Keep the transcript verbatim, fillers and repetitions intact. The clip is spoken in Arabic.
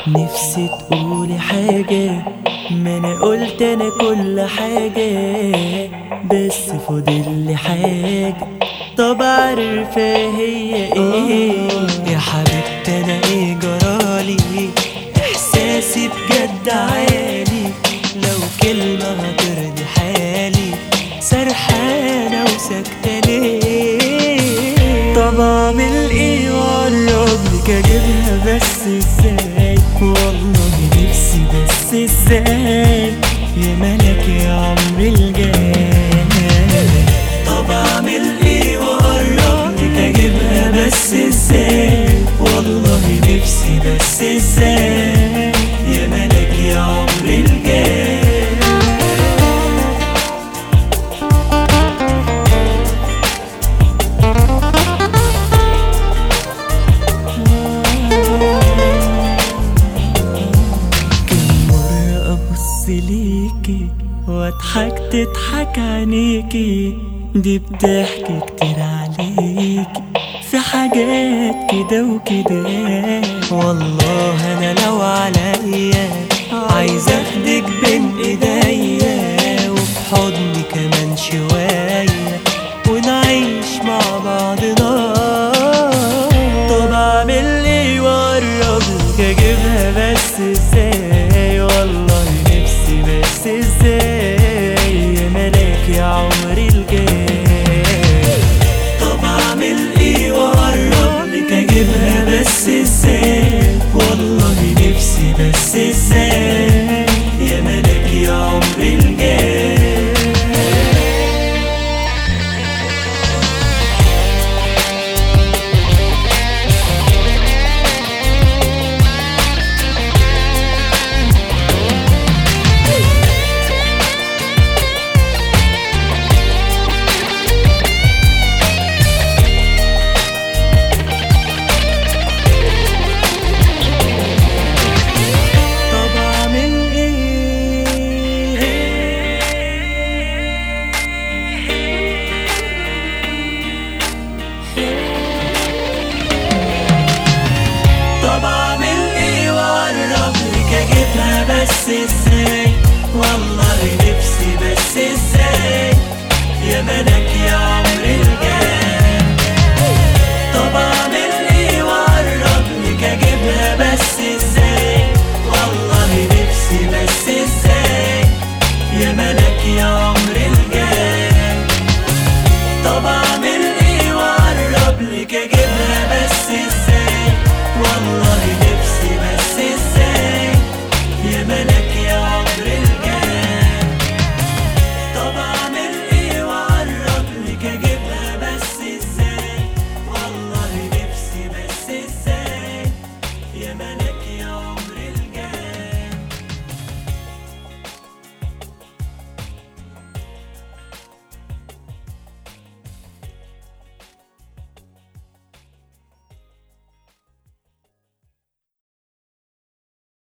نفسي تقولي حاجة، ما انا قلت انا كل حاجة، بس فاضل حاجة. طب عارفة هي ايه يا حبيبتي؟ انا ايه جرالي؟ احساسي بجد عالي، لو كلمة هترضي حالي، سرحانة وساكتة ليه؟ طب اعمل ايه وقربلك اجيبها بس ازاي؟ والله نفسي بس ازاي يا ملك يا عمري الجاي. طب اعمل ايه وقربلك اجيبها بس ازاي؟ والله نفسي بس ازاي يا ملك يا عمري الجاي. ليكي واضحك تضحك عينيكي، دي بتحكي كتير عليكي في حاجات كده وكده. والله انا لو عليا عايز اخدك بين ايديا وفي حضني كمان شوية ونعيش مع بعضنا. طب اعمل ايه واقربلك اجيبها بس ازاي؟ والله نفسي بس ازاي يا ملاك يا عمري الجاي. طب اعمل ايه واقربلك اجيبها بس ازاي؟ والله نفسي بس ازاي يا ملاك يا عمري الجاي. This